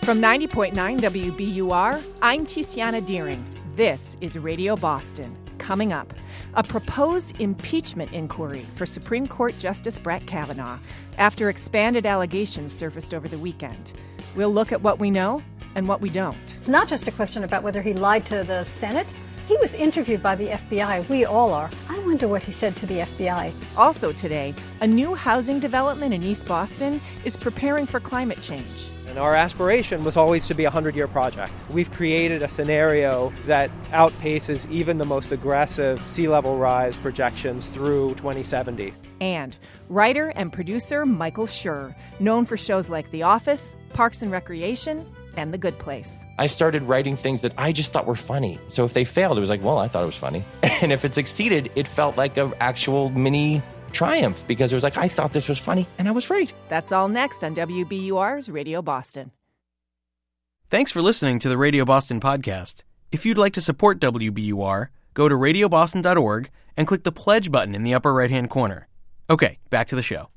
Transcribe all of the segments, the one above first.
From 90.9 WBUR, I'm Tiziana Deering. This is Radio Boston. Coming up, a proposed impeachment inquiry for Supreme Court Justice Brett Kavanaugh after expanded allegations surfaced over the weekend. We'll look at what we know and what we don't. It's not just a question about whether he lied to the Senate. He was interviewed by the FBI. We all are. I wonder what he said to the FBI. Also today, a new housing development in East Boston is preparing for climate change. And our aspiration was always to be a 100-year project. We've created a scenario that outpaces even the most aggressive sea level rise projections through 2070. And writer and producer Michael Schur, known for shows like The Office, Parks and Recreation, and The Good Place. I started writing things that I just thought were funny. So if they failed, it was like, well, I thought it was funny. And if it succeeded, it felt like an actual mini triumph because it was like, I thought this was funny and I was right. That's all next on WBUR's Radio Boston. Thanks for listening to the Radio Boston podcast. If you'd like to support WBUR, go to radioboston.org and click the pledge button in the upper right-hand corner. Okay, back to the show.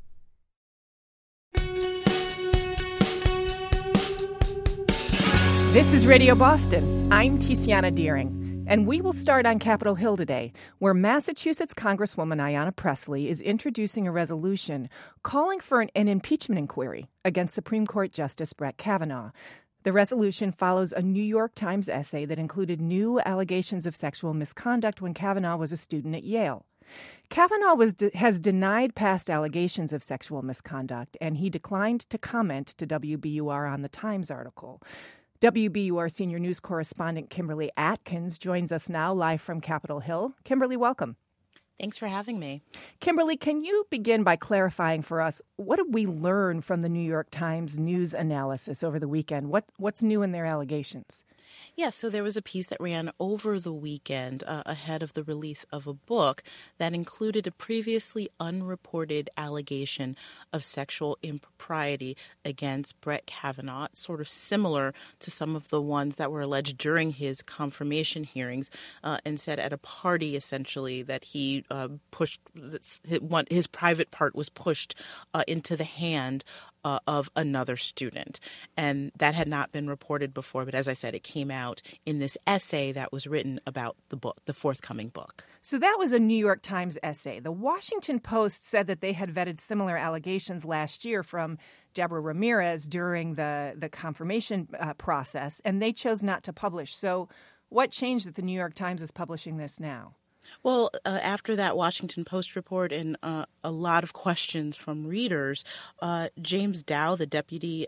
This is Radio Boston. I'm Tiziana Deering, and we will start on Capitol Hill today, where Massachusetts Congresswoman Ayanna Pressley is introducing a resolution calling for an impeachment inquiry against Supreme Court Justice Brett Kavanaugh. The resolution follows a New York Times essay that included new allegations of sexual misconduct when Kavanaugh was a student at Yale. Kavanaugh has denied past allegations of sexual misconduct, and he declined to comment to WBUR on the Times article. WBUR senior news correspondent Kimberly Atkins joins us now live from Capitol Hill. Kimberly, welcome. Thanks for having me. Kimberly, can you begin by clarifying for us, what did we learn from the New York Times news analysis over the weekend? What's new in their allegations? Yeah, so there was a piece that ran over the weekend ahead of the release of a book that included a previously unreported allegation of sexual impropriety against Brett Kavanaugh, sort of similar to some of the ones that were alleged during his confirmation hearings, and said at a party, essentially, that he pushed his private part was pushed into the hand of another student. And that had not been reported before. But as I said, it came out in this essay that was written about the book, the forthcoming book. So that was a New York Times essay. The Washington Post said that they had vetted similar allegations last year from Deborah Ramirez during the confirmation process, and they chose not to publish. So what changed that the New York Times is publishing this now? Well, after that Washington Post report and a lot of questions from readers, James Dow, the deputy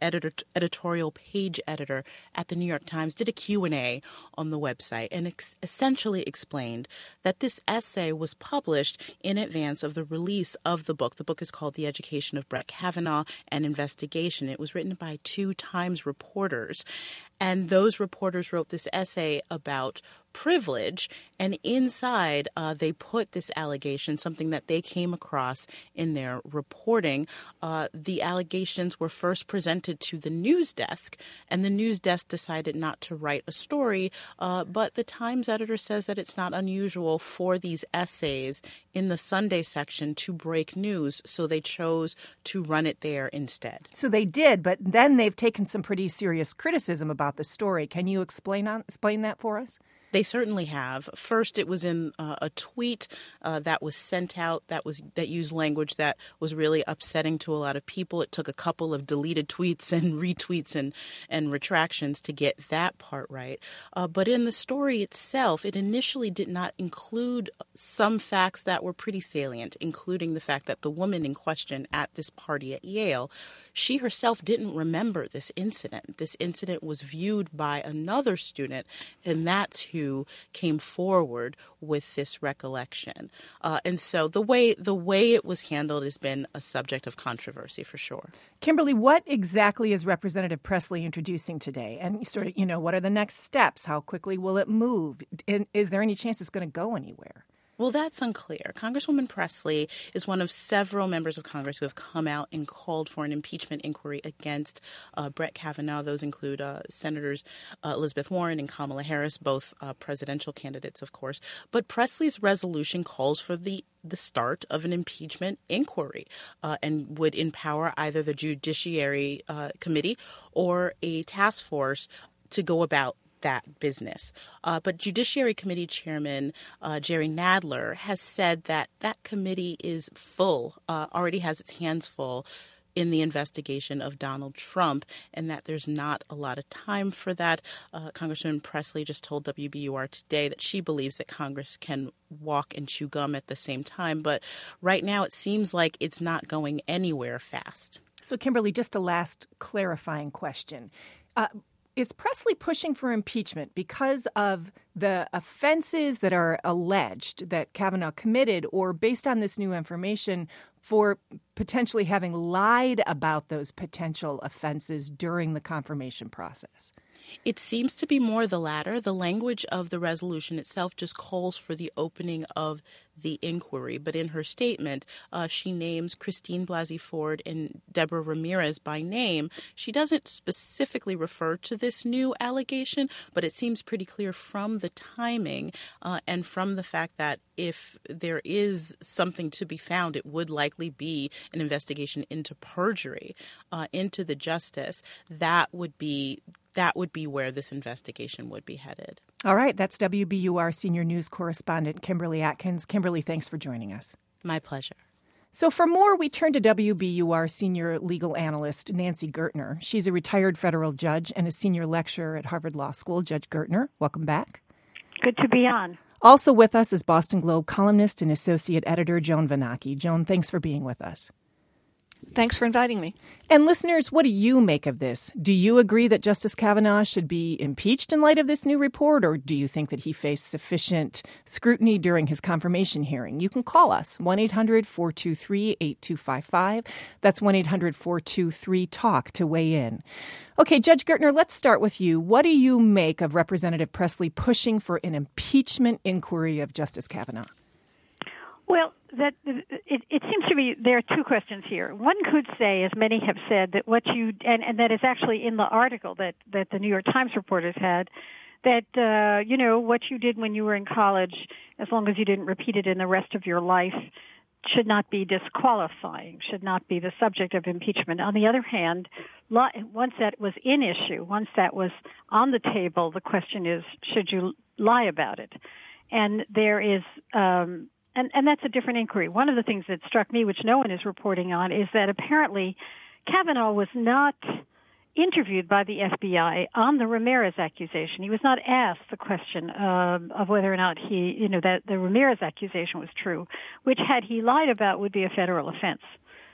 editorial page editor at the New York Times, did a Q&A on the website and essentially explained that this essay was published in advance of the release of the book. The book is called The Education of Brett Kavanaugh, an Investigation. It was written by two Times reporters, and those reporters wrote this essay about privilege, and inside they put this allegation, something that they came across in their reporting. The allegations were first presented to the news desk, and the news desk decided not to write a story, but the Times editor says that it's not unusual for these essays in the Sunday section to break news, so they chose to run it there instead. So they did, but then they've taken some pretty serious criticism about the story. Can you explain that for us? They certainly have. First, it was in a tweet that was sent out that used language that was really upsetting to a lot of people. It took a couple of deleted tweets and retweets and retractions to get that part right. But in the story itself, it initially did not include some facts that were pretty salient, including the fact that the woman in question at this party at Yale, she herself didn't remember this incident. This incident was viewed by another student, and that's who came forward with this recollection. And so the way it was handled has been a subject of controversy for sure. Kimberly, what exactly is Representative Pressley introducing today? And sort of, what are the next steps? How quickly will it move? And is there any chance it's going to go anywhere? Well, that's unclear. Congresswoman Presley is one of several members of Congress who have come out and called for an impeachment inquiry against Brett Kavanaugh. Those include Senators Elizabeth Warren and Kamala Harris, both presidential candidates, of course. But Presley's resolution calls for the start of an impeachment inquiry and would empower either the Judiciary Committee or a task force to go about that business. But Judiciary Committee Chairman Jerry Nadler has said that that committee is full, already has its hands full in the investigation of Donald Trump, and that there's not a lot of time for that. Congresswoman Presley just told WBUR today that she believes that Congress can walk and chew gum at the same time. But right now it seems like it's not going anywhere fast. So, Kimberly, just a last clarifying question. Is Presley pushing for impeachment because of the offenses that are alleged that Kavanaugh committed, or based on this new information for potentially having lied about those potential offenses during the confirmation process? It seems to be more the latter. The language of the resolution itself just calls for the opening of the inquiry. But in her statement, she names Christine Blasey Ford and Deborah Ramirez by name. She doesn't specifically refer to this new allegation, but it seems pretty clear from the timing and from the fact that if there is something to be found, it would likely be an investigation into perjury, into the justice. That would be where this investigation would be headed. All right. That's WBUR senior news correspondent Kimberly Atkins. Kimberly, thanks for joining us. My pleasure. So for more, we turn to WBUR senior legal analyst Nancy Gertner. She's a retired federal judge and a senior lecturer at Harvard Law School. Judge Gertner, welcome back. Good to be on. Also with us is Boston Globe columnist and associate editor Joan Vanacchi. Joan, thanks for being with us. Thanks for inviting me. And listeners, what do you make of this? Do you agree that Justice Kavanaugh should be impeached in light of this new report, or do you think that he faced sufficient scrutiny during his confirmation hearing? You can call us, 1-800-423-8255. That's 1-800-423-TALK to weigh in. Okay, Judge Gertner, let's start with you. What do you make of Representative Presley pushing for an impeachment inquiry of Justice Kavanaugh? Well, it seems to me there are two questions here. One could say, as many have said, that what you and that is actually in the article that the New York Times reporters had, that what you did when you were in college, as long as you didn't repeat it in the rest of your life, should not be disqualifying, should not be the subject of impeachment. On the other hand, once that was in issue, once that was on the table, the question is, should you lie about it? And there is. And that's a different inquiry. One of the things that struck me, which no one is reporting on, is that apparently Kavanaugh was not interviewed by the FBI on the Ramirez accusation. He was not asked the question of whether or not that the Ramirez accusation was true, which had he lied about would be a federal offense.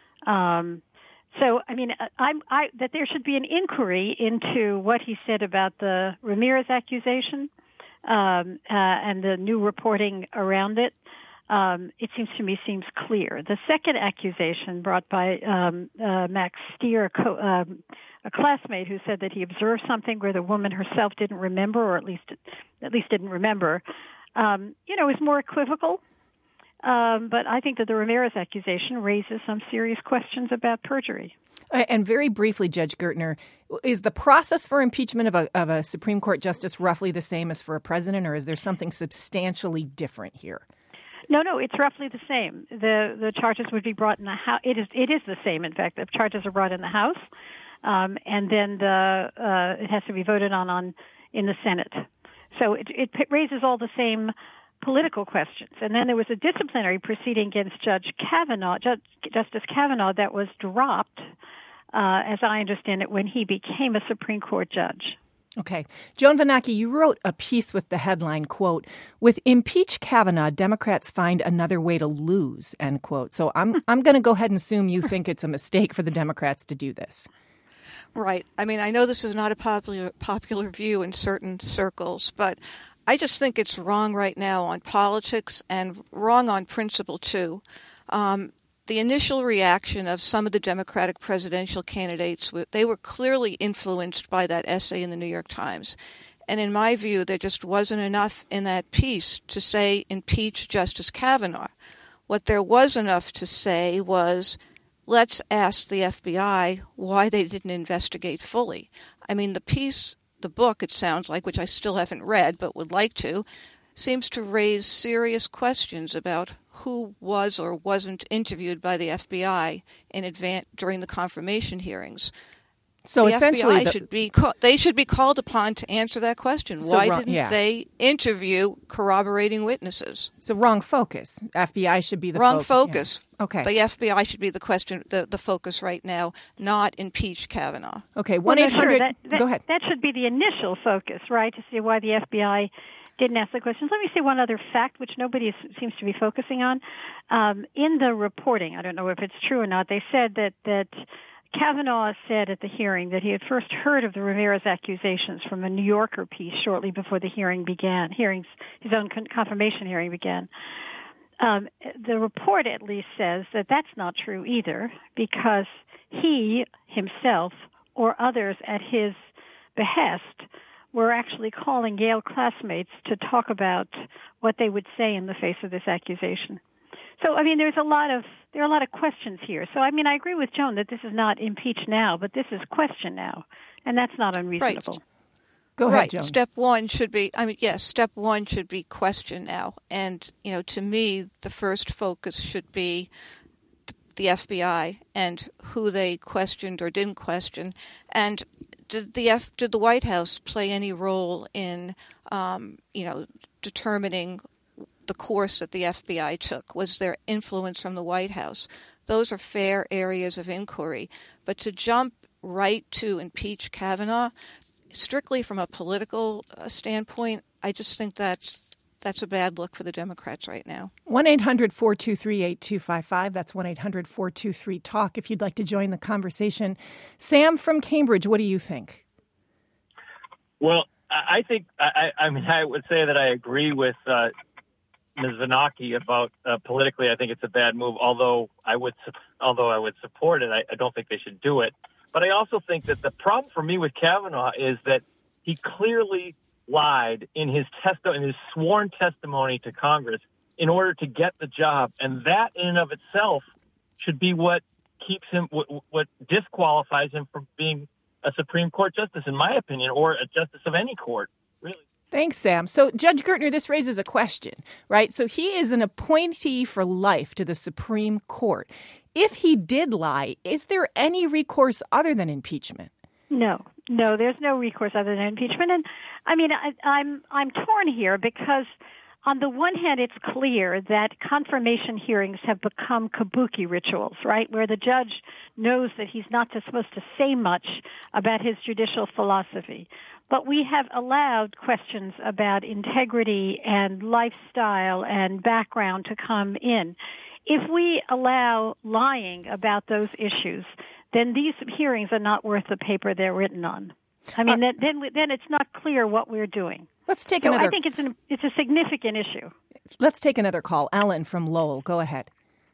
So, I mean, that there should be an inquiry into what he said about the Ramirez accusation and the new reporting around it. It seems to me clear. The second accusation brought by Max Stier, a classmate who said that he observed something where the woman herself didn't remember, or at least didn't remember, is more equivocal. But I think that the Ramirez accusation raises some serious questions about perjury. And very briefly, Judge Gertner, is the process for impeachment of a Supreme Court justice roughly the same as for a president, or is there something substantially different here? No, it's roughly the same. The charges would be brought in the House. It is the same, in fact. The charges are brought in the House, and then it has to be voted on in the Senate. So it raises all the same political questions. And then there was a disciplinary proceeding against Justice Kavanaugh, that was dropped, as I understand it, when he became a Supreme Court judge. Okay. Joan Vanacchi, you wrote a piece with the headline, quote, "With impeach Kavanaugh, Democrats find another way to lose," end quote. So I'm going to go ahead and assume you think it's a mistake for the Democrats to do this. Right. I mean, I know this is not a popular view in certain circles, but I just think it's wrong right now on politics and wrong on principle, too. The initial reaction of some of the Democratic presidential candidates, they were clearly influenced by that essay in the New York Times. And in my view, there just wasn't enough in that piece to say impeach Justice Kavanaugh. What there was enough to say was, let's ask the FBI why they didn't investigate fully. I mean, the book, it sounds like, which I still haven't read but would like to, seems to raise serious questions about who was or wasn't interviewed by the FBI in advance during the confirmation hearings. So the essentially, FBI should be called upon to answer that question. Why didn't they interview corroborating witnesses? So wrong focus. FBI should be the wrong focus. Yeah. Okay. The FBI should be the question, the focus right now, not impeach Kavanaugh. Okay. 1-800. Go ahead. That should be the initial focus, right? To see why the FBI didn't ask the questions. Let me say one other fact, which nobody seems to be focusing on. In the reporting, I don't know if it's true or not, they said that Kavanaugh said at the hearing that he had first heard of the Ramirez accusations from a New Yorker piece shortly before the hearing began. His own confirmation hearing began. The report at least says that that's not true either, because he himself or others at his behest were actually calling Yale classmates to talk about what they would say in the face of this accusation. So, I mean, there are a lot of questions here. So, I mean, I agree with Joan that this is not impeach now, but this is question now, and that's not unreasonable. Right. Go ahead, Joan. Step one should be question now. And, to me, the first focus should be the FBI and who they questioned or didn't question. And did the White House play any role in, determining the course that the FBI took? Was there influence from the White House? Those are fair areas of inquiry. But to jump right to impeach Kavanaugh, strictly from a political standpoint, I just think that's a bad look for the Democrats right now. 1-800-423-8255. That's 1-800-423-TALK if you'd like to join the conversation. Sam from Cambridge, what do you think? Well, I think, I would say that I agree with Ms. Venaki about politically, I think it's a bad move. Although I would support it, I don't think they should do it. But I also think that the problem for me with Kavanaugh is that he clearly lied in his sworn testimony to Congress in order to get the job, and that in and of itself should be what keeps him, what disqualifies him from being a Supreme Court justice, in my opinion, or a justice of any court, really. Thanks, Sam. So, Judge Gertner, this raises a question, right? So he is an appointee for life to the Supreme Court. If he did lie, is there any recourse other than impeachment? No, there's no recourse other than impeachment. And I mean, I'm torn here because on the one hand, it's clear that confirmation hearings have become kabuki rituals, right, where the judge knows that he's not supposed to say much about his judicial philosophy. But we have allowed questions about integrity and lifestyle and background to come in. If we allow lying about those issues, then these hearings are not worth the paper they're written on. I mean, then it's not clear what we're doing. Let's take another. I think it's a significant issue. Let's take another call. Ellen from Lowell, go ahead.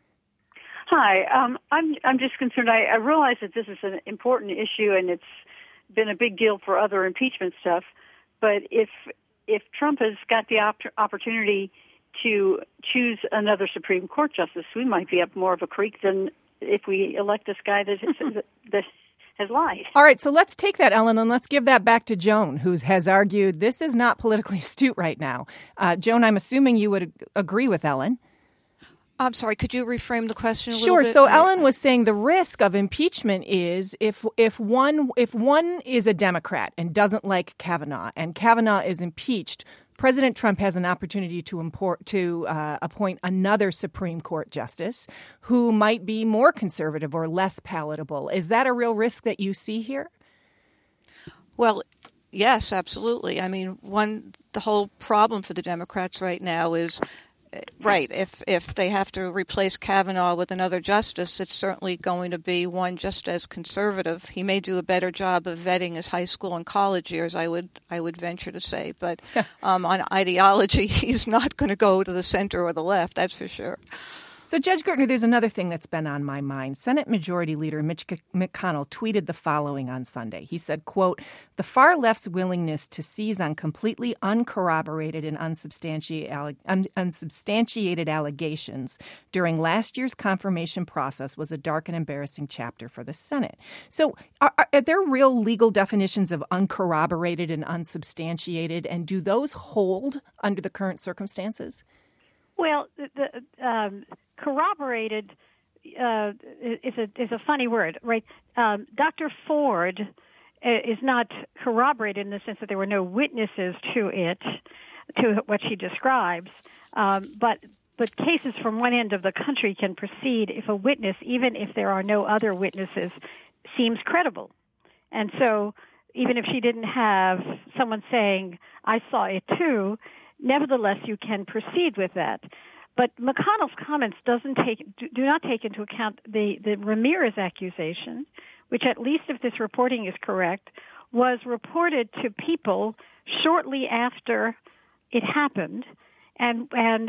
Hi, I'm just concerned. I realize that this is an important issue and it's been a big deal for other impeachment stuff. But if Trump has got the opportunity to choose another Supreme Court justice, we might be up more of a creek than if we elect this guy that has lied. All right, so let's take that, Ellen, and let's give that back to Joan, who has argued this is not politically astute right now. Joan, I'm assuming you would agree with Ellen. I'm sorry, could you reframe the question a little Sure. bit? So Ellen was saying the risk of impeachment is if one is a Democrat and doesn't like Kavanaugh, and Kavanaugh is impeached, President Trump has an opportunity to appoint another Supreme Court justice who might be more conservative or less palatable. Is that a real risk that you see here? Well, yes, absolutely. I mean, the whole problem for the Democrats right now is, right, if they have to replace Kavanaugh with another justice, it's certainly going to be one just as conservative. He may do a better job of vetting his high school and college years, I would venture to say. But on ideology, he's not going to go to the center or the left, that's for sure. So, Judge Gertner, there's another thing that's been on my mind. Senate Majority Leader Mitch McConnell tweeted the following on Sunday. He said, quote, "The far left's willingness to seize on completely uncorroborated and unsubstantiated allegations during last year's confirmation process was a dark and embarrassing chapter for the Senate." So are there real legal definitions of uncorroborated and unsubstantiated, and do those hold under the current circumstances? Well, corroborated is a funny word, right? Dr. Ford is not corroborated in the sense that there were no witnesses to it, to what she describes, but cases from one end of the country can proceed if a witness, even if there are no other witnesses, seems credible. And so even if she didn't have someone saying, "I saw it too," nevertheless, you can proceed with that. But McConnell's comments do not take into account the Ramirez accusation, which, at least if this reporting is correct, was reported to people shortly after it happened. And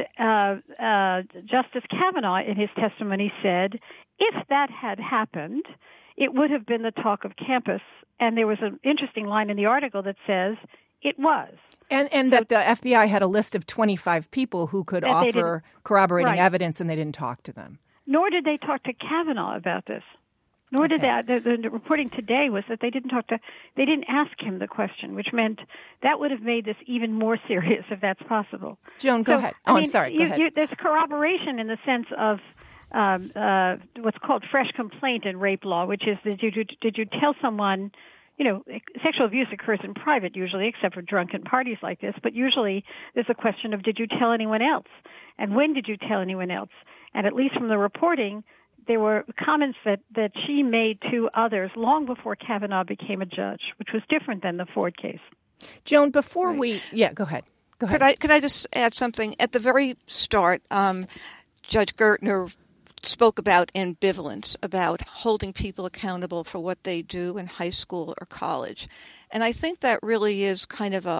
Justice Kavanaugh, in his testimony, said if that had happened, it would have been the talk of campus. And there was an interesting line in the article that says it was. And that the FBI had a list of 25 people who could offer corroborating evidence, and they didn't talk to them. Nor did they talk to Kavanaugh about this. Nor did they. The reporting today was that they didn't ask him the question, which meant that would have made this even more serious, if that's possible. Joan, go ahead. I'm sorry. Go ahead. There's corroboration in the sense of what's called fresh complaint in rape law, which is did you tell someone? Sexual abuse occurs in private usually, except for drunken parties like this. But usually there's a question of, did you tell anyone else? And when did you tell anyone else? And at least from the reporting, there were comments that she made to others long before Kavanaugh became a judge, which was different than the Ford case. Joan, before go ahead. Go ahead. Could I just add something? At the very start, Judge Gertner spoke about ambivalence, about holding people accountable for what they do in high school or college. And I think that really is kind of a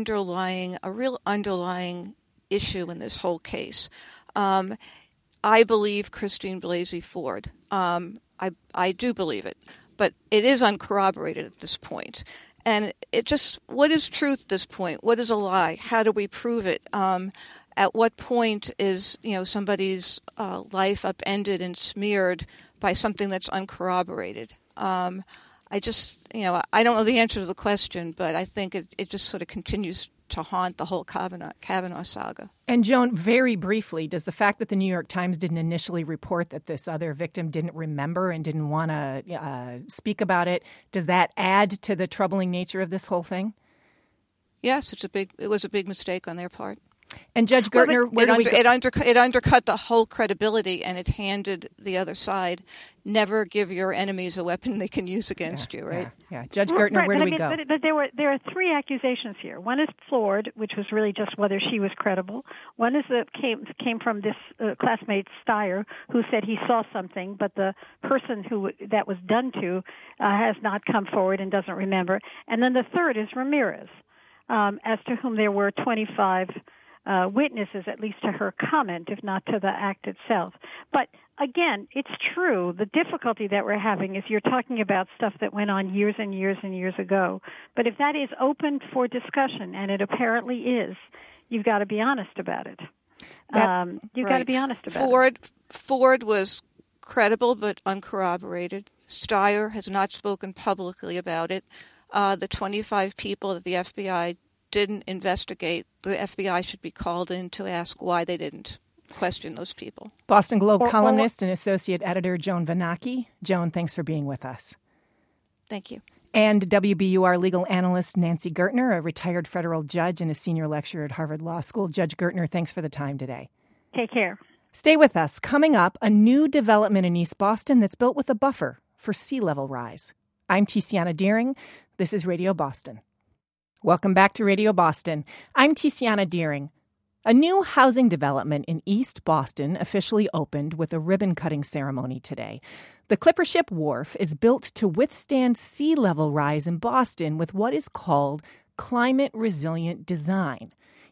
real underlying issue in this whole case. I believe Christine Blasey Ford. I do believe it, but it is uncorroborated at this point. And what is truth at this point? What is a lie? How do we prove it? At what point is somebody's life upended and smeared by something that's uncorroborated? I don't know the answer to the question, but I think it just sort of continues to haunt the whole Kavanaugh saga. And Joan, very briefly, does the fact that the New York Times didn't initially report that this other victim didn't remember and didn't want to speak about it, does that add to the troubling nature of this whole thing? Yes, it was a big mistake on their part. And Judge Gertner, it undercut the whole credibility, and it handed the other side, never give your enemies a weapon they can use against you, right? Yeah. Judge Gertner, where do we go? But there are three accusations here. One is Ford, which was really just whether she was credible. One is that came from this classmate Steyer, who said he saw something, but the person who that was done to has not come forward and doesn't remember. And then the third is Ramirez, as to whom there were 25 witnesses, at least to her comment, if not to the act itself. But again, it's true. The difficulty that we're having is you're talking about stuff that went on years and years and years ago. But if that is open for discussion, and it apparently is, you've got to be honest about it. You've got to be honest about it. Ford was credible but uncorroborated. Steyer has not spoken publicly about it. The 25 people that the FBI didn't investigate, the FBI should be called in to ask why they didn't question those people. Boston Globe columnist and associate editor Joan Vanacki. Joan, thanks for being with us. Thank you. And WBUR legal analyst Nancy Gertner, a retired federal judge and a senior lecturer at Harvard Law School. Judge Gertner, thanks for the time today. Take care. Stay with us. Coming up, a new development in East Boston that's built with a buffer for sea level rise. I'm Tiziana Deering. This is Radio Boston. Welcome back to Radio Boston. I'm Tiziana Deering. A new housing development in East Boston officially opened with a ribbon-cutting ceremony today. The Clippership Wharf is built to withstand sea level rise in Boston with what is called climate-resilient design.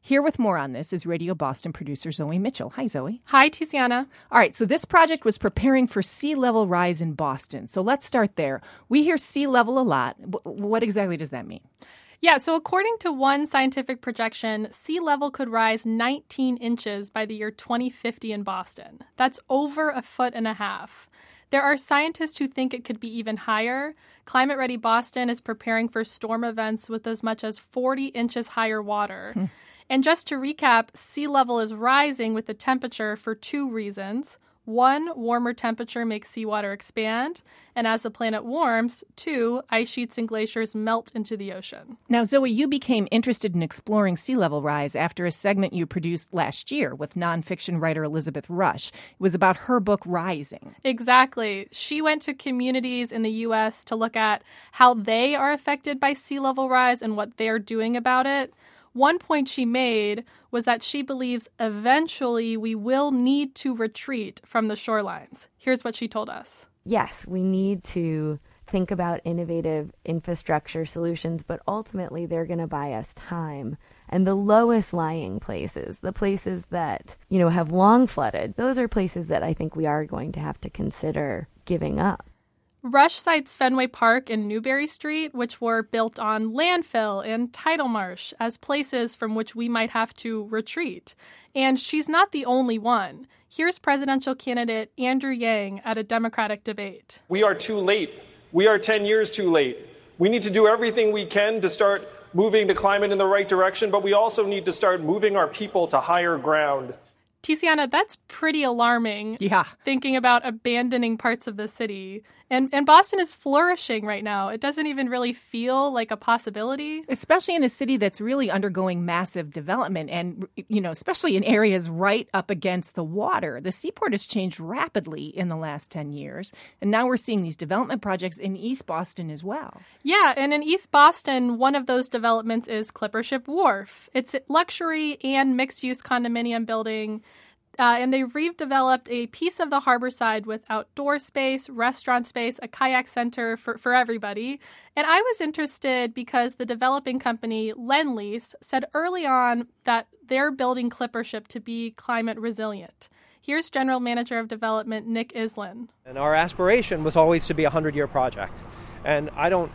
Here with more on this is Radio Boston producer Zoe Mitchell. Hi, Zoe. Hi, Tiziana. All right, so this project was preparing for sea level rise in Boston. So let's start there. We hear sea level a lot. What exactly does that mean? Yeah, so according to one scientific projection, sea level could rise 19 inches by the year 2050 in Boston. That's over 1.5 feet. There are scientists who think it could be even higher. Climate Ready Boston is preparing for storm events with as much as 40 inches higher water. And just to recap, sea level is rising with the temperature for two reasons. One, warmer temperature makes seawater expand, and as the planet warms, two, ice sheets and glaciers melt into the ocean. Now, Zoe, you became interested in exploring sea level rise after a segment you produced last year with nonfiction writer Elizabeth Rush. It was about her book, Rising. Exactly. She went to communities in the U.S. to look at how they are affected by sea level rise and what they're doing about it. One point she made was that she believes eventually we will need to retreat from the shorelines. Here's what she told us. Yes, we need to think about innovative infrastructure solutions, but ultimately they're going to buy us time. And the lowest lying places, the places that, have long flooded, those are places that I think we are going to have to consider giving up. Rush cites Fenway Park and Newberry Street, which were built on landfill and tidal marsh, as places from which we might have to retreat. And she's not the only one. Here's presidential candidate Andrew Yang at a Democratic debate. We are too late. We are 10 years too late. We need to do everything we can to start moving the climate in the right direction, but we also need to start moving our people to higher ground. Tiziana, that's pretty alarming. Yeah. Thinking about abandoning parts of the city. And Boston is flourishing right now. It doesn't even really feel like a possibility. Especially in a city that's really undergoing massive development and, especially in areas right up against the water. The seaport has changed rapidly in the last 10 years. And now we're seeing these development projects in East Boston as well. Yeah, and in East Boston, one of those developments is Clippership Wharf. It's a luxury and mixed-use condominium building. And they redeveloped a piece of the harbor side with outdoor space, restaurant space, a kayak center for everybody. And I was interested because the developing company, Lendlease, said early on that they're building Clippership to be climate resilient. Here's General Manager of Development, Nick Islin. And our aspiration was always to be a 100-year project. And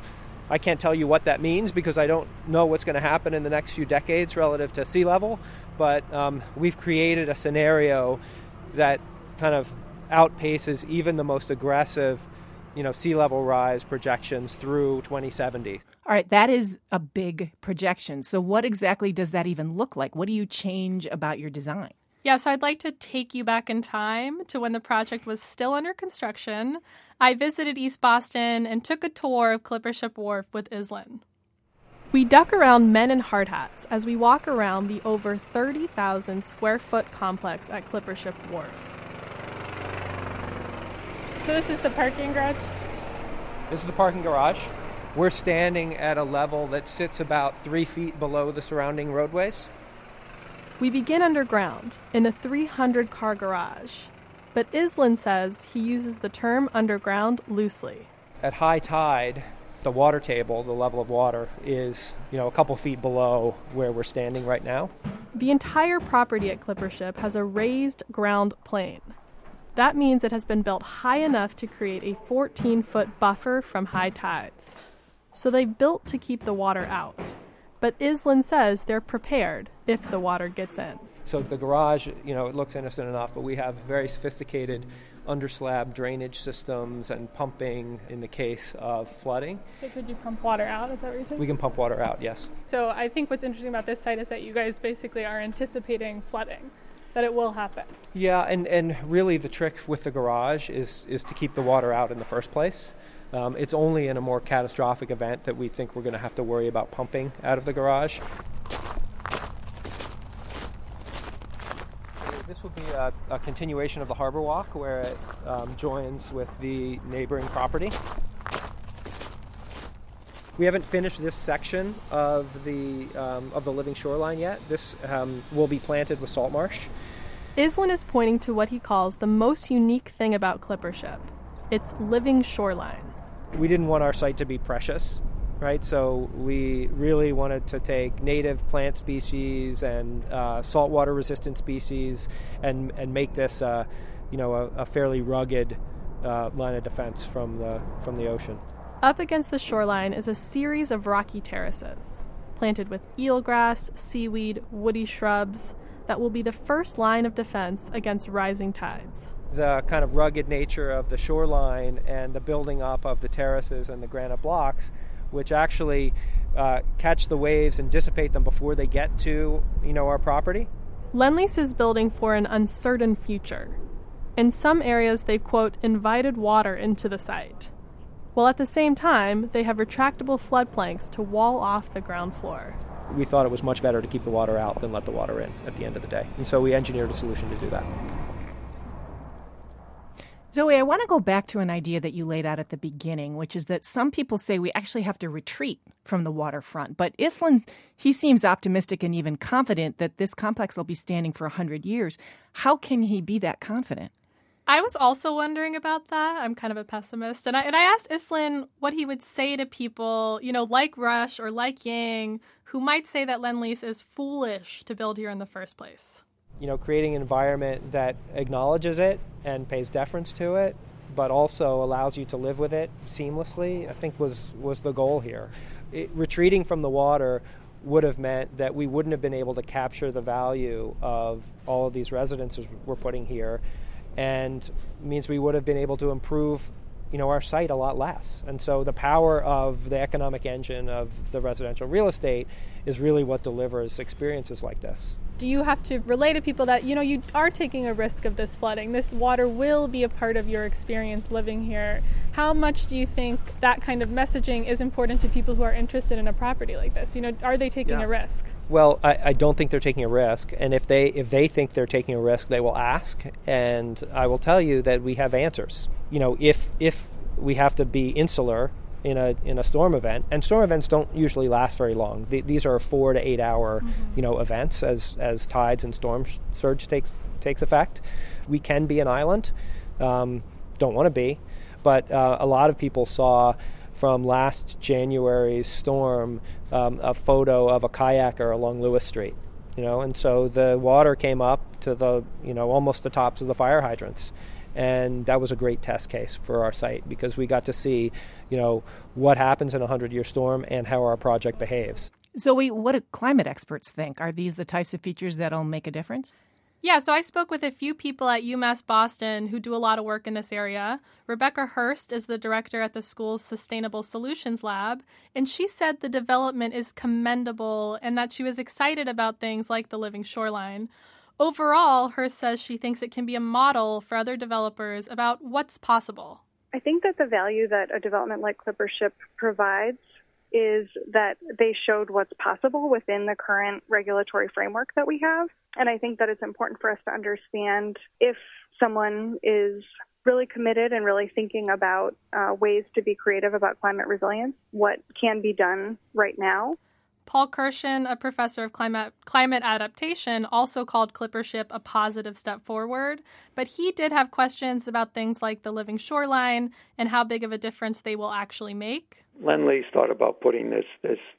I can't tell you what that means because I don't know what's going to happen in the next few decades relative to sea level. But we've created a scenario that kind of outpaces even the most aggressive, sea level rise projections through 2070. All right, that is a big projection. So what exactly does that even look like? What do you change about your design? Yeah, so I'd like to take you back in time to when the project was still under construction. I visited East Boston and took a tour of Clippership Wharf with Islin. We duck around men in hard hats as we walk around the over 30,000 square foot complex at Clippership Wharf. So this is the parking garage? This is the parking garage. We're standing at a level that sits about 3 feet below the surrounding roadways. We begin underground in a 300-car garage, but Islin says he uses the term underground loosely. At high tide, the water table, the level of water, is, a couple feet below where we're standing right now. The entire property at Clippership has a raised ground plane. That means it has been built high enough to create a 14-foot buffer from high tides. So they built to keep the water out. But Islin says they're prepared if the water gets in. So the garage, it looks innocent enough, but we have very sophisticated underslab drainage systems and pumping in the case of flooding. So could you pump water out? Is that what you're saying? We can pump water out, yes. So I think what's interesting about this site is that you guys basically are anticipating flooding, that it will happen. Yeah, and really the trick with the garage is to keep the water out in the first place. It's only in a more catastrophic event that we think we're going to have to worry about pumping out of the garage. This would be a continuation of the Harbor Walk where it joins with the neighboring property. We haven't finished this section of the living shoreline yet. This will be planted with salt marsh. Islin is pointing to what he calls the most unique thing about Clippership. It's living shoreline. We didn't want our site to be precious, right? So we really wanted to take native plant species and saltwater resistant species and make this a fairly rugged line of defense from the ocean. Up against the shoreline is a series of rocky terraces, planted with eelgrass, seaweed, woody shrubs, that will be the first line of defense against rising tides. The kind of rugged nature of the shoreline and the building up of the terraces and the granite blocks, which actually catch the waves and dissipate them before they get to, our property. Lendlease is building for an uncertain future. In some areas, they, quote, invited water into the site, while at the same time, they have retractable flood planks to wall off the ground floor. We thought it was much better to keep the water out than let the water in at the end of the day. And so we engineered a solution to do that. Zoe, I want to go back to an idea that you laid out at the beginning, which is that some people say we actually have to retreat from the waterfront. But Iselin, he seems optimistic and even confident that this complex will be standing for 100 years. How can he be that confident? I was also wondering about that. I'm kind of a pessimist. And I asked Iselin what he would say to people, like Rush or like Yang, who might say that Lendlease is foolish to build here in the first place. Creating an environment that acknowledges it and pays deference to it, but also allows you to live with it seamlessly, I think was the goal here. Retreating from the water would have meant that we wouldn't have been able to capture the value of all of these residences we're putting here, and means we would have been able to improve our site a lot less. And so the power of the economic engine of the residential real estate is really what delivers experiences like this. Do you have to relay to people that, you are taking a risk of this flooding? This water will be a part of your experience living here. How much do you think that kind of messaging is important to people who are interested in a property like this? Are they taking a risk? Well, I don't think they're taking a risk. And if they think they're taking a risk, they will ask. And I will tell you that we have answers. If we have to be insular in a storm event, and storm events don't usually last very long. These are 4 to 8 hour events as tides and storm surge takes effect. We can be an island, don't want to be, but a lot of people saw from last January's storm a photo of a kayaker along Lewis Street, and so the water came up to the almost the tops of the fire hydrants. And that was a great test case for our site because we got to see, what happens in a 100-year storm and how our project behaves. Zoe, what do climate experts think? Are these the types of features that'll make a difference? Yeah, so I spoke with a few people at UMass Boston who do a lot of work in this area. Rebecca Hurst is the director at the school's Sustainable Solutions Lab, and she said the development is commendable and that she was excited about things like the living shoreline. Overall, Hurst says she thinks it can be a model for other developers about what's possible. I think that the value that a development like Clippership provides is that they showed what's possible within the current regulatory framework that we have. And I think that it's important for us to understand if someone is really committed and really thinking about ways to be creative about climate resilience, what can be done right now. Paul Kirshen, a professor of climate adaptation, also called Clippership a positive step forward, but he did have questions about things like the living shoreline and how big of a difference they will actually make. Lendlease thought about putting this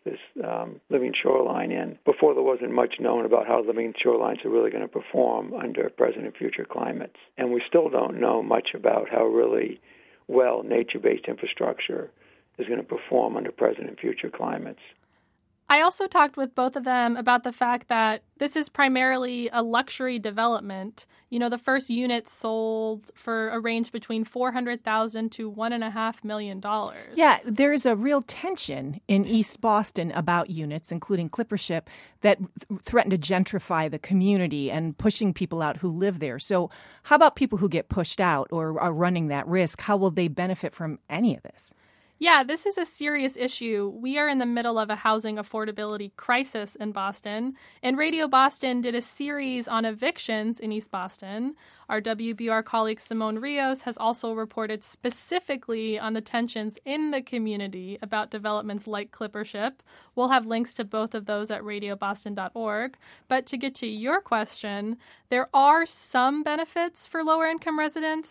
living shoreline in before there wasn't much known about how living shorelines are really going to perform under present and future climates. And we still don't know much about how really well nature-based infrastructure is going to perform under present and future climates. I also talked with both of them about the fact that this is primarily a luxury development. The first unit sold for a range between $400,000 to $1.5 million. Yeah, there's a real tension in East Boston about units, including Clippership, that threaten to gentrify the community and pushing people out who live there. So how about people who get pushed out or are running that risk? How will they benefit from any of this? Yeah, this is a serious issue. We are in the middle of a housing affordability crisis in Boston, and Radio Boston did a series on evictions in East Boston. Our WBUR colleague Simone Rios has also reported specifically on the tensions in the community about developments like Clippership. We'll have links to both of those at radioboston.org. But to get to your question, there are some benefits for lower-income residents.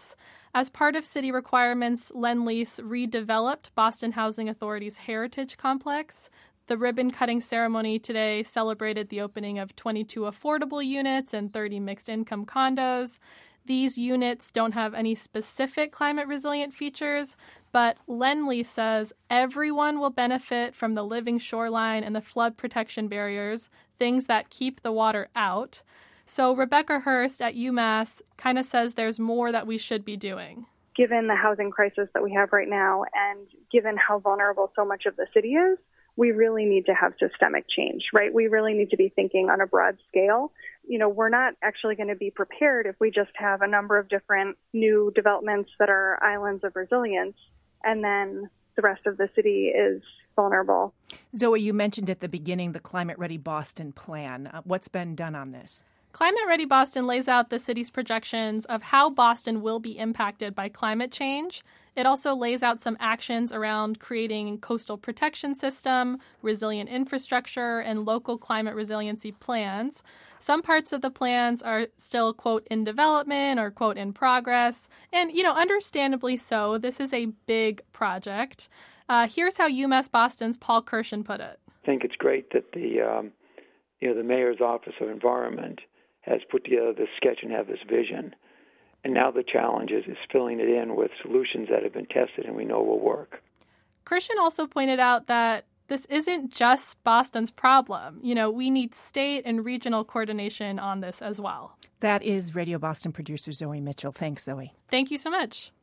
As part of city requirements, Lend-Lease redeveloped Boston Housing Authority's Heritage Complex. The ribbon-cutting ceremony today celebrated the opening of 22 affordable units and 30 mixed-income condos. These units don't have any specific climate-resilient features, but Lend-Lease says everyone will benefit from the living shoreline and the flood protection barriers, things that keep the water out. So Rebecca Hurst at UMass kind of says there's more that we should be doing. Given the housing crisis that we have right now and given how vulnerable so much of the city is, we really need to have systemic change, right? We really need to be thinking on a broad scale. We're not actually going to be prepared if we just have a number of different new developments that are islands of resilience, and then the rest of the city is vulnerable. Zoe, you mentioned at the beginning the Climate Ready Boston plan. What's been done on this? Climate Ready Boston lays out the city's projections of how Boston will be impacted by climate change. It also lays out some actions around creating coastal protection system, resilient infrastructure, and local climate resiliency plans. Some parts of the plans are still, quote, in development or, quote, in progress. And, understandably so. This is a big project. Here's how UMass Boston's Paul Kirshen put it. I think it's great that the Mayor's Office of Environment has put together this sketch and have this vision. And now the challenge is filling it in with solutions that have been tested and we know will work. Kirshen also pointed out that this isn't just Boston's problem. We need state and regional coordination on this as well. That is Radio Boston producer Zoe Mitchell. Thanks, Zoe. Thank you so much.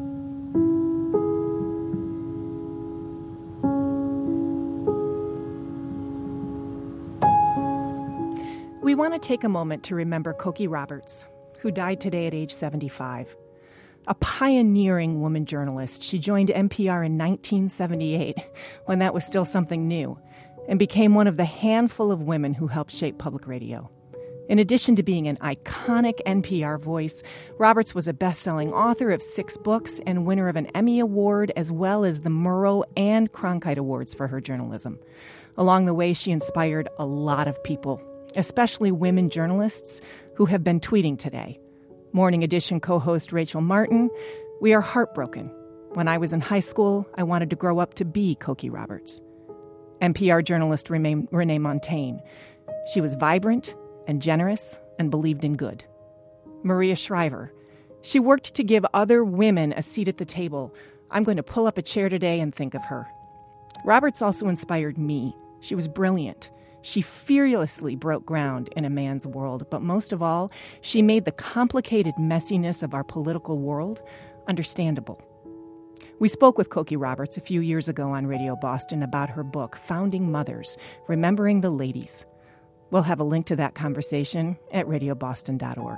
We want to take a moment to remember Cokie Roberts, who died today at age 75. A pioneering woman journalist, she joined NPR in 1978, when that was still something new, and became one of the handful of women who helped shape public radio. In addition to being an iconic NPR voice, Roberts was a best-selling author of 6 books and winner of an Emmy Award as well as the Murrow and Cronkite Awards for her journalism. Along the way, she inspired a lot of people, especially women journalists who have been tweeting today. Morning Edition co-host Rachel Martin, we are heartbroken. When I was in high school, I wanted to grow up to be Cokie Roberts. NPR journalist Renee Montagne. She was vibrant and generous and believed in good. Maria Shriver. She worked to give other women a seat at the table. I'm going to pull up a chair today and think of her. Roberts also inspired me. She was brilliant. She fearlessly broke ground in a man's world, but most of all, she made the complicated messiness of our political world understandable. We spoke with Cokie Roberts a few years ago on Radio Boston about her book, Founding Mothers, Remembering the Ladies. We'll have a link to that conversation at radioboston.org.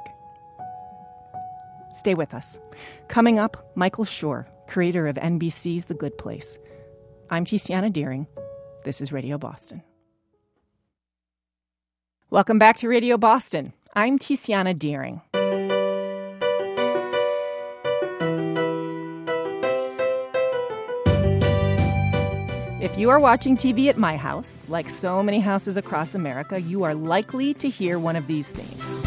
Stay with us. Coming up, Michael Schur, creator of NBC's The Good Place. I'm Tiziana Deering. This is Radio Boston. Welcome back to Radio Boston. I'm Tiziana Deering. If you are watching TV at my house, like so many houses across America, you are likely to hear one of these themes.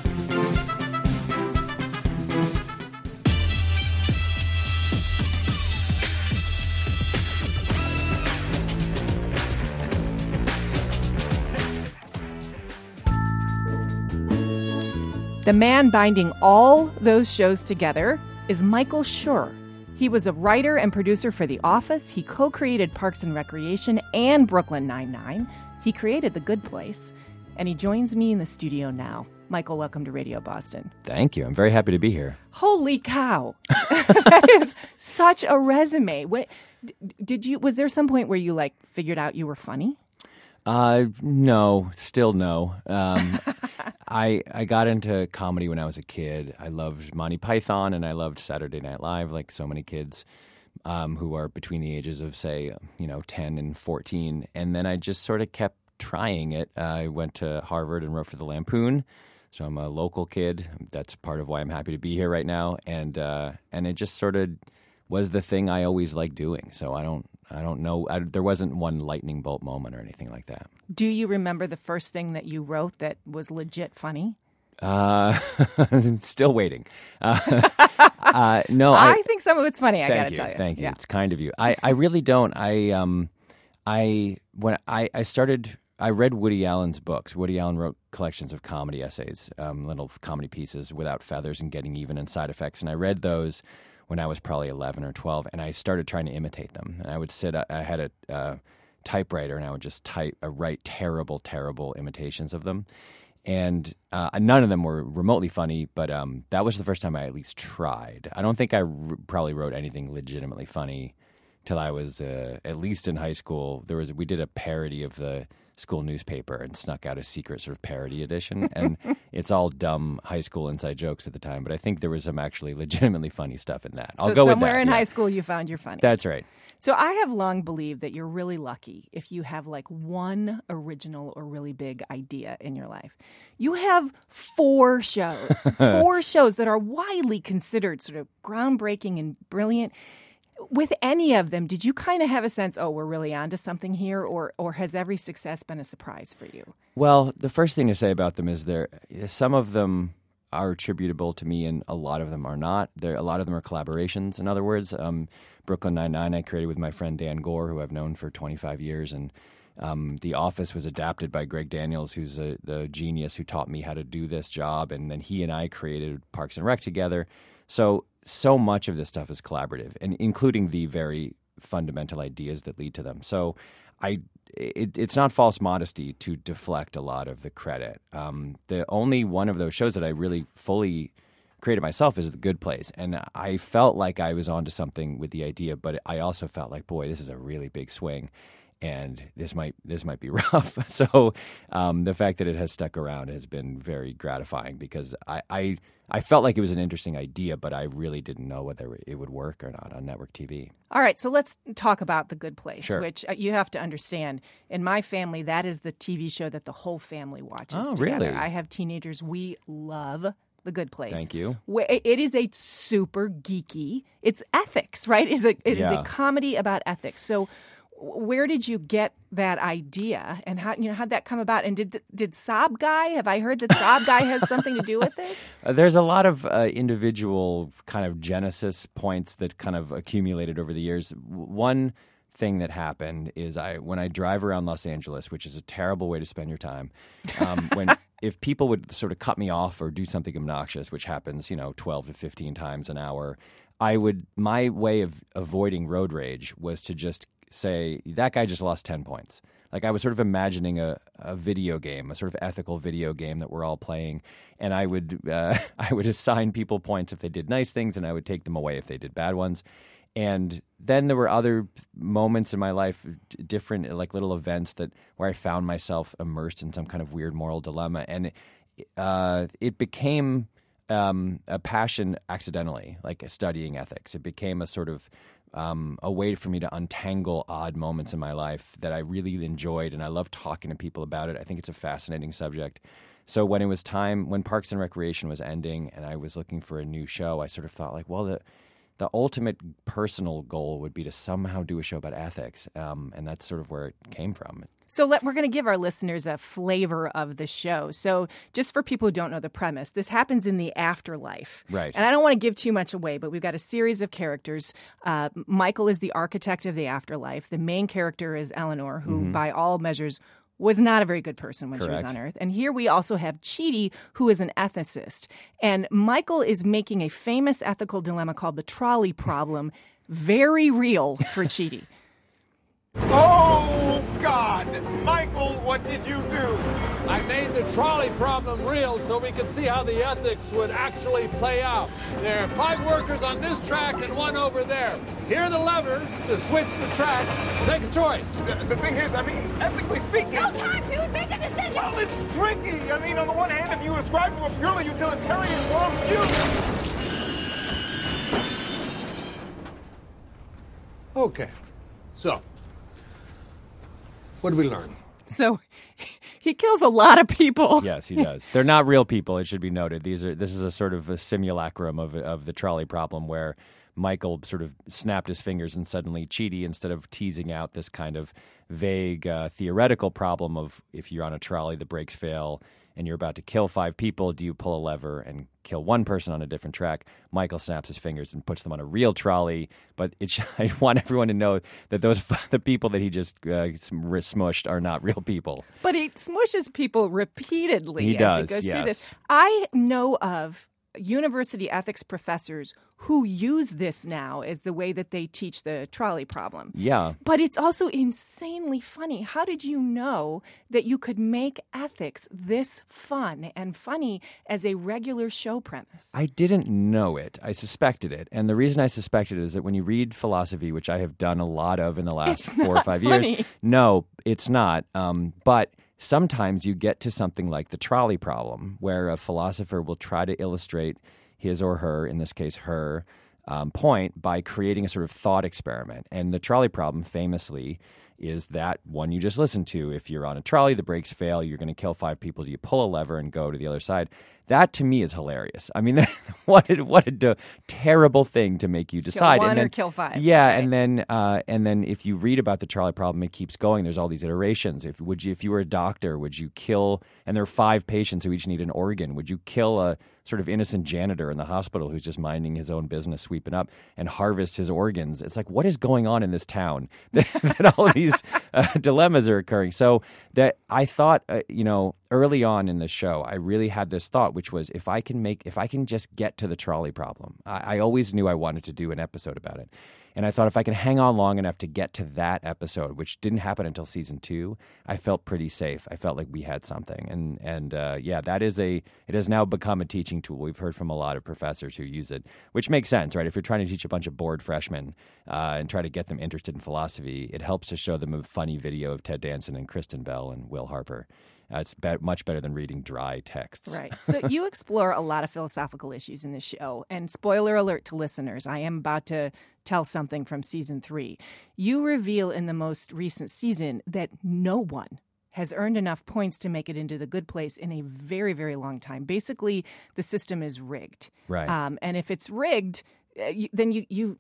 The man binding all those shows together is Michael Schur. He was a writer and producer for The Office. He co-created Parks and Recreation and Brooklyn Nine-Nine. He created The Good Place. And he joins me in the studio now. Michael, welcome to Radio Boston. Thank you. I'm very happy to be here. Holy cow. That is such a resume. Was there some point where you figured out you were funny? No, still no. I got into comedy when I was a kid. I loved Monty Python and I loved Saturday Night Live, like so many kids who are between the ages of, say, 10 and 14. And then I just sort of kept trying it. I went to Harvard and wrote for the Lampoon. So I'm a local kid. That's part of why I'm happy to be here right now. And it just sort of was the thing I always liked doing. So I don't know. There wasn't one lightning bolt moment or anything like that. Do you remember the first thing that you wrote that was legit funny? Still waiting. No, I think some of it's funny. I got to tell you. Thank you. Yeah. It's kind of you. I really don't. I read Woody Allen's books. Woody Allen wrote collections of comedy essays, little comedy pieces, Without Feathers and Getting Even and Side Effects, and I read those when I was probably 11 or 12, and I started trying to imitate them. And I would I had a typewriter, and I would just write terrible, terrible imitations of them. And none of them were remotely funny, but that was the first time I at least tried. I don't think I probably wrote anything legitimately funny till I was at least in high school. We did a parody of the school newspaper and snuck out a secret sort of parody edition, and it's all dumb high school inside jokes at the time. But I think there was some actually legitimately funny stuff in that. I'll go with that. So somewhere in high school you found you're funny. That's right. So I have long believed that you're really lucky if you have like one original or really big idea in your life. You have 4 shows, 4 shows that are widely considered sort of groundbreaking and brilliant. With any of them, did you kind of have a sense, we're really onto something here, or has every success been a surprise for you? Well, the first thing to say about them is some of them are attributable to me, and a lot of them are not. A lot of them are collaborations. In other words, Brooklyn Nine-Nine I created with my friend Dan Gore, who I've known for 25 years, and The Office was adapted by Greg Daniels, who's the genius who taught me how to do this job, and then he and I created Parks and Rec together. So much of this stuff is collaborative, and including the very fundamental ideas that lead to them. So it's not false modesty to deflect a lot of the credit. The only one of those shows that I really fully created myself is The Good Place, and I felt like I was onto something with the idea, but I also felt like, boy, this is a really big swing, and this might be rough. So the fact that it has stuck around has been very gratifying, because I felt like it was an interesting idea, but I really didn't know whether it would work or not on network TV. All right, so let's talk about The Good Place, Sure. which you have to understand. In my family, that is the TV show that the whole family watches together. Really? I have teenagers. We love The Good Place. Thank you. It is a super geeky. It's ethics, right? It is a comedy about ethics. So where did you get that idea, and how'd that come about? And did Saab Guy? Have I heard that Saab Guy has something to do with this? There's a lot of individual kind of genesis points that kind of accumulated over the years. One thing that happened is when I drive around Los Angeles, which is a terrible way to spend your time, if people would sort of cut me off or do something obnoxious, which happens 12 to 15 times an hour, my way of avoiding road rage was to just say, that guy just lost 10 points. Like, I was sort of imagining a video game, a sort of ethical video game that we're all playing, and I would assign people points if they did nice things, and I would take them away if they did bad ones. And then there were other moments in my life, different like little events where I found myself immersed in some kind of weird moral dilemma, and it became a passion accidentally, like studying ethics. It became a sort of a way for me to untangle odd moments in my life that I really enjoyed, and I love talking to people about it. I think it's a fascinating subject. So when it was time, when Parks and Recreation was ending and I was looking for a new show, I sort of thought like, well, the ultimate personal goal would be to somehow do a show about ethics, and that's sort of where it came from. So we're going to give our listeners a flavor of the show. So just for people who don't know the premise, this happens in the afterlife. Right. And I don't want to give too much away, but we've got a series of characters. Michael is the architect of the afterlife. The main character is Eleanor, who by all measures was not a very good person when Correct. she was on Earth. And here we also have Chidi, who is an ethicist. And Michael is making a famous ethical dilemma called the trolley problem very real for Chidi. Oh, God! Michael, what did you do? I made the trolley problem real so we could see how the ethics would actually play out. There are 5 workers on this track and 1 over there. Here are the levers to switch the tracks. Make a choice. The thing is, ethically speaking... No time, dude! Make a decision! Well, it's tricky. On the one hand, if you ascribe to a purely utilitarian worldview... Okay. So, what did we learn? So he kills a lot of people. Yes, he does. They're not real people, it should be noted. This is a sort of a simulacrum of the trolley problem where Michael sort of snapped his fingers and suddenly Chidi, instead of teasing out this kind of vague theoretical problem of if you're on a trolley, the brakes fail, and you're about to kill 5 people, do you pull a lever and kill one person on a different track? Michael snaps his fingers and puts them on a real trolley. But I want everyone to know that the people that he just smushed are not real people. But he smushes people repeatedly he as does, he goes yes. through this. I know of university ethics professors who use this now as the way that they teach the trolley problem. Yeah. But it's also insanely funny. How did you know that you could make ethics this fun and funny as a regular show premise? I didn't know it. I suspected it. And the reason I suspected it is that when you read philosophy, which I have done a lot of in the last 4 or 5 years, no, it's not. But sometimes you get to something like the trolley problem, where a philosopher will try to illustrate his or her, in this case her, point by creating a sort of thought experiment. And the trolley problem famously is that one you just listened to. If you're on a trolley, the brakes fail, you're going to kill 5 people. Do you pull a lever and go to the other side? That to me is hilarious. I mean, what a terrible thing to make you decide. Kill 1 and then, or kill 5. Yeah, right? and then if you read about the trolley problem, it keeps going. There's all these iterations. If you were a doctor, would you kill? And there are 5 patients who each need an organ. Would you kill a sort of innocent janitor in the hospital who's just minding his own business, sweeping up, and harvest his organs? It's like, what is going on in this town that all these dilemmas are occurring? So that I thought, early on in the show, I really had this thought, which was if I can just get to the trolley problem. I always knew I wanted to do an episode about it. And I thought if I can hang on long enough to get to that episode, which didn't happen until season 2, I felt pretty safe. I felt like we had something. And it has now become a teaching tool. We've heard from a lot of professors who use it, which makes sense, right? If you're trying to teach a bunch of bored freshmen and try to get them interested in philosophy, it helps to show them a funny video of Ted Danson and Kristen Bell and Will Harper. It's much better than reading dry texts. Right. So you explore a lot of philosophical issues in this show. And spoiler alert to listeners, I am about to tell something from season 3. You reveal in the most recent season that no one has earned enough points to make it into the good place in a very, very long time. Basically, the system is rigged. Right. And if it's rigged, then you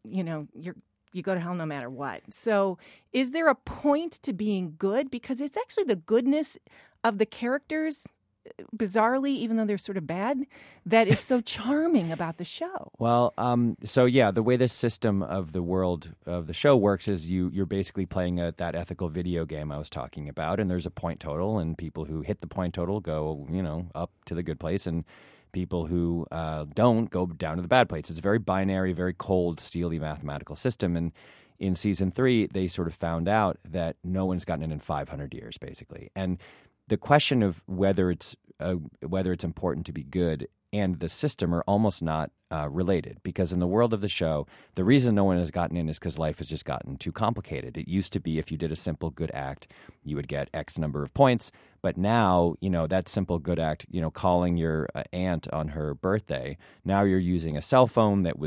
go to hell no matter what. So is there a point to being good? Because it's actually the goodness of the characters, bizarrely, even though they're sort of bad, that is so charming about the show. Well, the way the system of the world of the show works is you're basically playing that ethical video game I was talking about, and there's a point total, and people who hit the point total go, up to the good place, and people who don't go down to the bad place. It's a very binary, very cold, steely mathematical system, and in season 3, they sort of found out that no one's gotten it in 500 years, basically. And the question of whether it's important to be good and the system are almost not related, because in the world of the show, the reason no one has gotten in is because life has just gotten too complicated. It used to be if you did a simple good act, you would get X number of points, but now, that simple good act, calling your aunt on her birthday, now you're using a cell phone that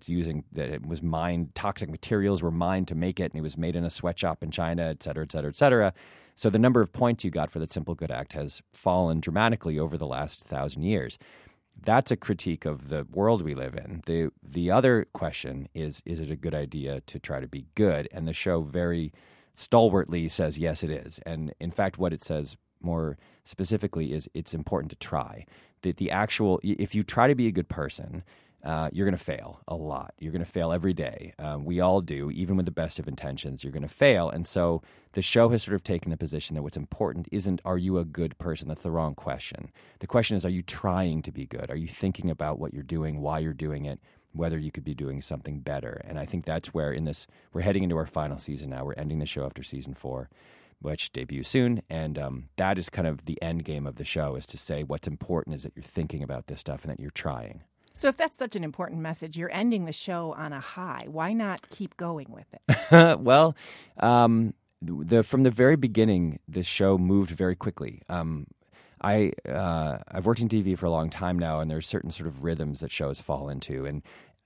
it was mined, toxic materials were mined to make it, and it was made in a sweatshop in China, et cetera, et cetera, et cetera. So the number of points you got for that simple good act has fallen dramatically over the last 1,000 years. That's a critique of the world we live in. The other question is it a good idea to try to be good? And the show very stalwartly says, yes, it is. And in fact, what it says more specifically is it's important to try. If you try to be a good person, you're going to fail a lot. You're going to fail every day. We all do, even with the best of intentions, you're going to fail. And so the show has sort of taken the position that what's important isn't, are you a good person? That's the wrong question. The question is, are you trying to be good? Are you thinking about what you're doing, why you're doing it, whether you could be doing something better? And I think that's where we're heading into our final season now. We're ending the show after season 4, which debuts soon. And that is kind of the end game of the show, is to say what's important is that you're thinking about this stuff and that you're trying. So if that's such an important message, you're ending the show on a high. Why not keep going with it? Well, from the very beginning, this show moved very quickly. I've worked in TV for a long time now, and there's certain sort of rhythms that shows fall into. And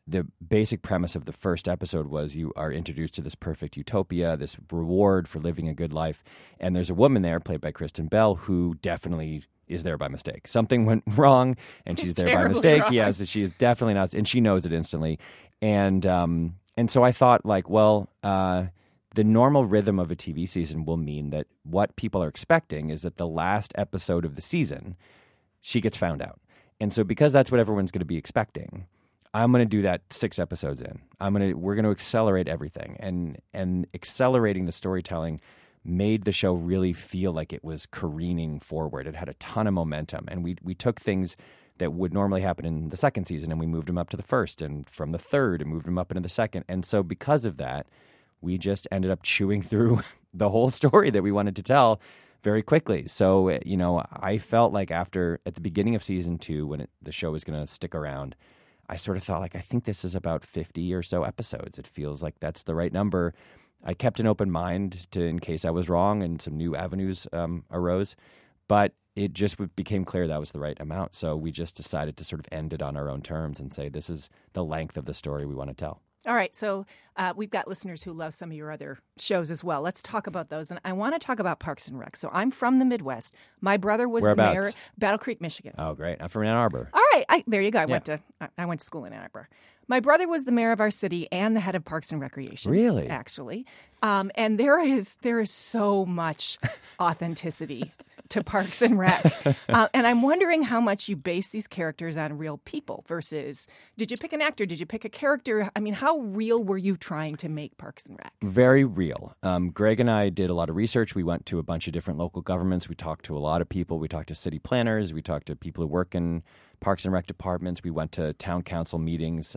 the basic premise of the first episode was you are introduced to this perfect utopia, this reward for living a good life. And there's a woman there, played by Kristen Bell, who definitely is there by mistake. Something went wrong, and she's there by mistake. Wrong. Yes, she is definitely not, and she knows it instantly. And so I thought, like, well, the normal rhythm of a TV season will mean that what people are expecting is that the last episode of the season, she gets found out. And so because that's what everyone's going to be expecting, I'm going to do that 6 episodes in. We're going to accelerate everything. And accelerating the storytelling made the show really feel like it was careening forward. It had a ton of momentum. And we took things that would normally happen in the second season and we moved them up to the first, and from the third and moved them up into the second. And so because of that, we just ended up chewing through the whole story that we wanted to tell very quickly. So, I felt like at the beginning of season 2, when the show was going to stick around, I sort of thought, like, I think this is about 50 or so episodes. It feels like that's the right number. I kept an open mind in case I was wrong and some new avenues arose. But it just became clear that was the right amount. So we just decided to sort of end it on our own terms and say, this is the length of the story we want to tell. All right, so we've got listeners who love some of your other shows as well. Let's talk about those. And I want to talk about Parks and Rec. So I'm from the Midwest. My brother was the mayor, Battle Creek, Michigan. Oh, great. I'm from Ann Arbor. All right, there you go. I went to school in Ann Arbor. My brother was the mayor of our city and the head of Parks and Recreation. Really? Actually. And there is so much authenticity to Parks and Rec. And I'm wondering how much you base these characters on real people versus, did you pick an actor? Did you pick a character? I mean, how real were you trying to make Parks and Rec? Very real. Greg and I did a lot of research. We went to a bunch of different local governments. We talked to a lot of people. We talked to city planners. We talked to people who work in Parks and Rec departments. We went to town council meetings,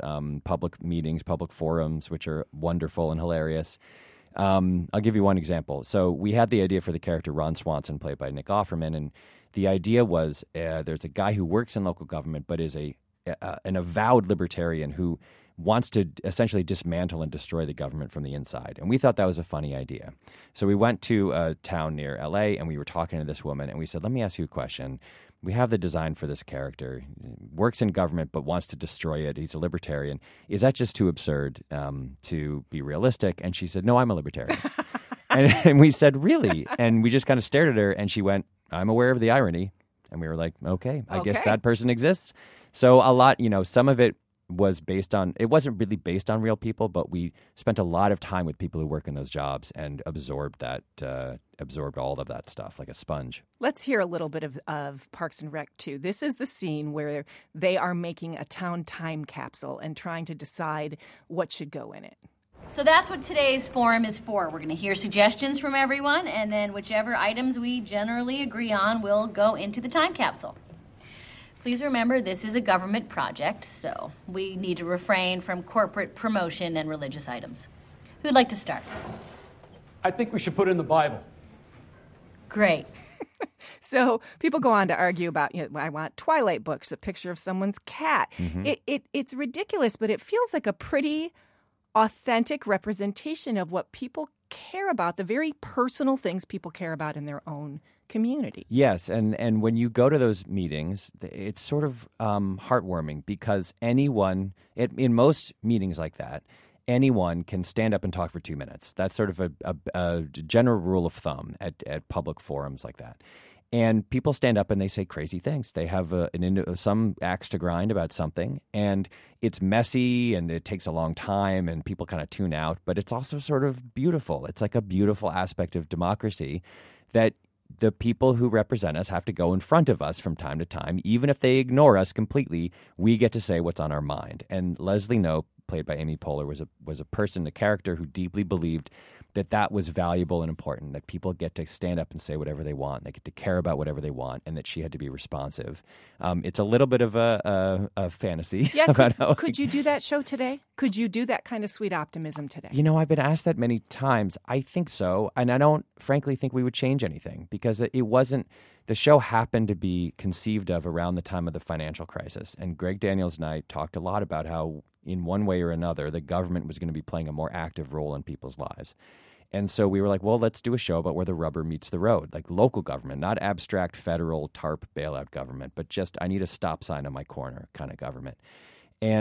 public forums, which are wonderful and hilarious. I'll give you one example. So we had the idea for the character Ron Swanson, played by Nick Offerman, and the idea was there's a guy who works in local government but is an avowed libertarian who wants to essentially dismantle and destroy the government from the inside. And we thought that was a funny idea. So we went to a town near L.A., and we were talking to this woman, and we said, let me ask you a question. We have the design for this character. Works in government but wants to destroy it. He's a libertarian. Is that just too absurd to be realistic? And she said, no, I'm a libertarian. and we said, really? And we just kind of stared at her, and she went, I'm aware of the irony. And we were like, okay, I guess that person exists. So a lot, some of it was it wasn't really based on real people, but we spent a lot of time with people who work in those jobs and absorbed all of that stuff like a sponge. Let's hear a little bit of Parks and Rec 2. This is the scene where they are making a town time capsule and trying to decide what should go in it. So that's what today's forum is for. We're going to hear suggestions from everyone, and then whichever items we generally agree on will go into the time capsule. Please remember, this is a government project, so we need to refrain from corporate promotion and religious items. Who'd like to start? I think we should put in the Bible. Great. So people go on to argue about, I want Twilight books, a picture of someone's cat. Mm-hmm. It's ridiculous, but it feels like a pretty authentic representation of what people care about, the very personal things people care about in their own community. Yes, and when you go to those meetings, it's sort of heartwarming because anyone, in most meetings like that, anyone can stand up and talk for 2 minutes. That's sort of a general rule of thumb at public forums like that. And people stand up and they say crazy things. They have some axe to grind about something, and it's messy and it takes a long time and people kind of tune out. But it's also sort of beautiful. It's like a beautiful aspect of democracy that the people who represent us have to go in front of us from time to time. Even if they ignore us completely, we get to say what's on our mind. And Leslie Knope, played by Amy Poehler, was a person, a character who deeply believed that was valuable and important, that people get to stand up and say whatever they want, they get to care about whatever they want, and that she had to be responsive. It's a little bit of a fantasy. Yeah, about could you do that show today? Could you do that kind of sweet optimism today? I've been asked that many times. I think so, and I don't frankly think we would change anything because it wasn't. The show happened to be conceived of around the time of the financial crisis, and Greg Daniels and I talked a lot about how, in one way or another, the government was going to be playing a more active role in people's lives. And so we were like, well, let's do a show about where the rubber meets the road, like local government, not abstract federal TARP bailout government, but just I need a stop sign on my corner kind of government. And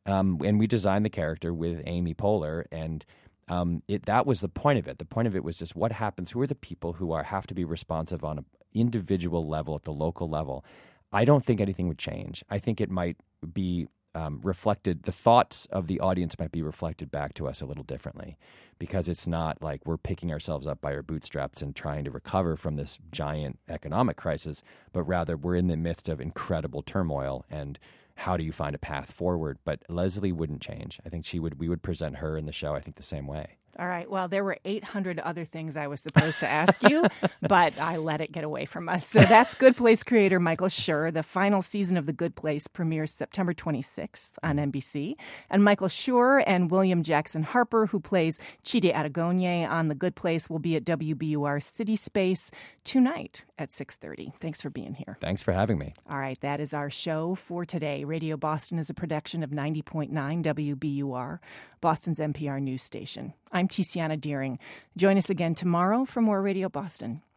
And we designed the character with Amy Poehler, and that was the point of it. The point of it was just what happens, who are the people who have to be responsive on an individual level at the local level. I don't think anything would change. I think it might be reflected, the thoughts of the audience might be reflected back to us a little differently, because it's not like we're picking ourselves up by our bootstraps and trying to recover from this giant economic crisis, but rather we're in the midst of incredible turmoil, and how do you find a path forward? But Leslie wouldn't change. I think we would present her in the show, I think, the same way. All right. Well, there were 800 other things I was supposed to ask you, but I let it get away from us. So that's Good Place creator Michael Schur. The final season of The Good Place premieres September 26th on NBC. And Michael Schur and William Jackson Harper, who plays Chidi Adegonyé on The Good Place, will be at WBUR City Space tonight at 6:30. Thanks for being here. Thanks for having me. All right. That is our show for today. Radio Boston is a production of 90.9 WBUR, Boston's NPR news station. I'm Tiziana Dearing. Join us again tomorrow for more Radio Boston.